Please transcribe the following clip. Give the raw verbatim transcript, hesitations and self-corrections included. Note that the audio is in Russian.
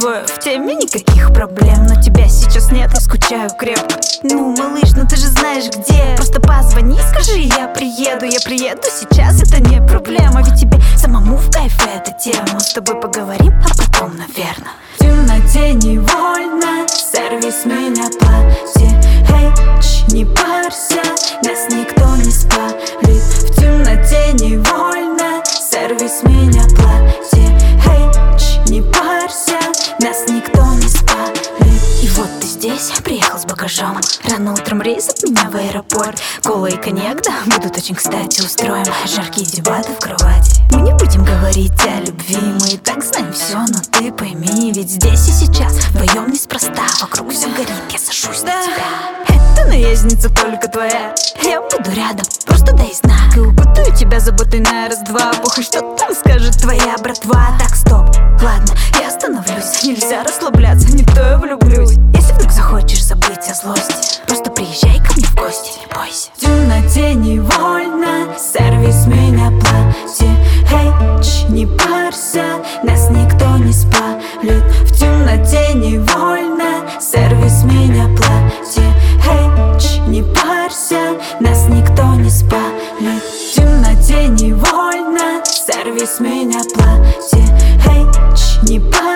двое в теме, никаких проблем. Но тебя сейчас нет, я скучаю крепко. Ну, малыш, ну ты же знаешь где. Просто позвони, скажи, я приеду. Я приеду сейчас, это не проблема. Ведь тебе самому в кайф эта тема. С тобой поговорим, а потом, наверное. В темноте невольно, сервис меня платит. Эй, ч, не парься, нас никто не спалит. В темноте невольно, сервис меня платит. Эй, ч, не парься, нас никто не спалит. И вот ты здесь, приехал с багажом. Рано утром рейс от меня в аэропорт. Кола и коньяк, да, будут очень кстати. Устроим жаркие дебаты в кровати. Мы не будем говорить о любви, мы и так знаем все. Но ты пойми, ведь здесь и сейчас вдвоем неспроста. Вокруг все горит, я сажусь на тебя. Это наездница только твоя. Я буду рядом, просто дай знак. И укутаю тебя заботой на раз-два. Похуй, что там скажет твоя братва. Так, стоп, ладно, я остановлюсь. Нельзя расслабляться, не то я влюблюсь. Если вдруг захочешь забыть о злости, просто приезжай ко мне в гости, не бойся. В темноте невольно, сервис меня платит. Эй, ч, не парься, нас никто не спалит. В темноте невольно, сервис меня платит. Эй, ч, не парься, нас никто не спалит. В темноте невольно, сервис меня платит. Эй, ч, не парься.